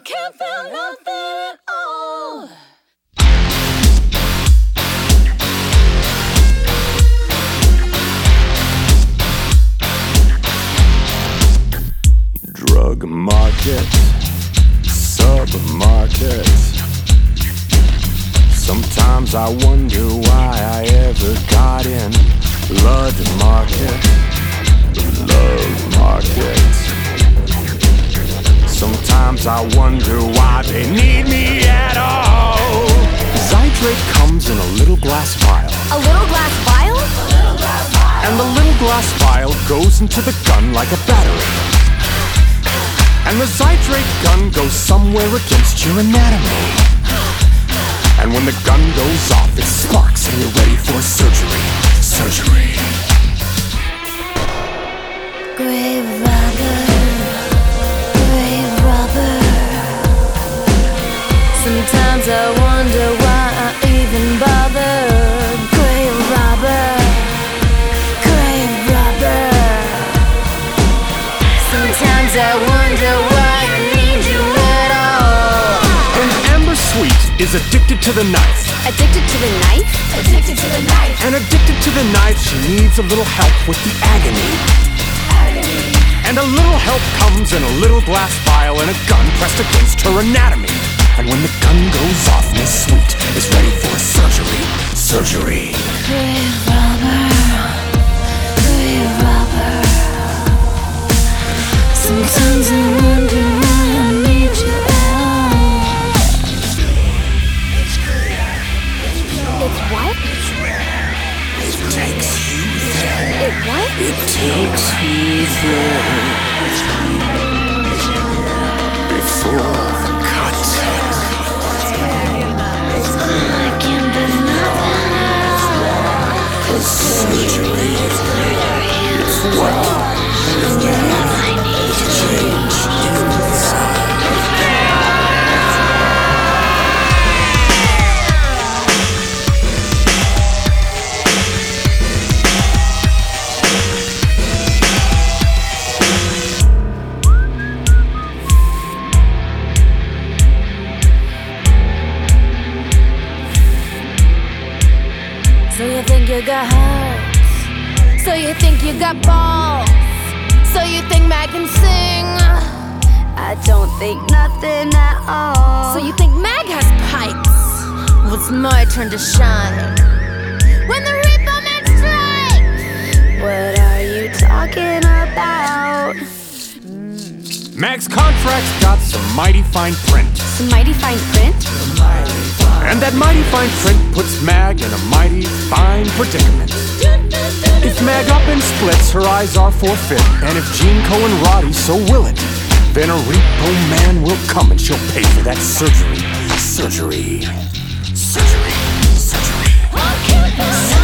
can't feel nothing at all. Drug market, supermarket. Sometimes I wonder why I ever got in. Blood market, love market. Sometimes I wonder why they need me at all. Zydrate comes in a little glass vial. A little glass vial? And the little glass vial goes into the gun like a battery. And the Zydrate gun goes somewhere against your anatomy. And when the gun goes off, it sparks and you're ready for surgery. Surgery. Grave robber, grave robber. Sometimes I wonder why I even bother. Grave robber, grave robber. Sometimes I wonder why I need you at all. And Amber Sweet is addicted to the knife. Addicted to the knife? Addicted to the knife. And addicted to the knife, she needs a little help with the agony. And a little help comes in a little glass vial and a gun pressed against her anatomy. And when the gun goes off, Miss Sweet is ready for surgery. Surgery. Grave robber, grave robber. Sometimes I wonder why I need you at all. It's what? It takes you there. It what? It takes you there. Before the cut. I can't do nothing at all. 'Cause surgery is what I need to change inside. So you think you got heart? So you think you got balls? So you think Mag can sing? I don't think nothing at all. So you think Mag has pipes? Well, it's my turn to shine. When the Reaper Man strikes, what are you talking about? Mag's contract's got some mighty fine print. Some mighty fine print? And that mighty fine print puts Mag in a mighty fine predicament. If Mag up and splits, her eyes are forfeit. And if Gene Coe and Roddy so will it, then a Repo Man will come and she'll pay for that surgery. Surgery. Surgery. Surgery.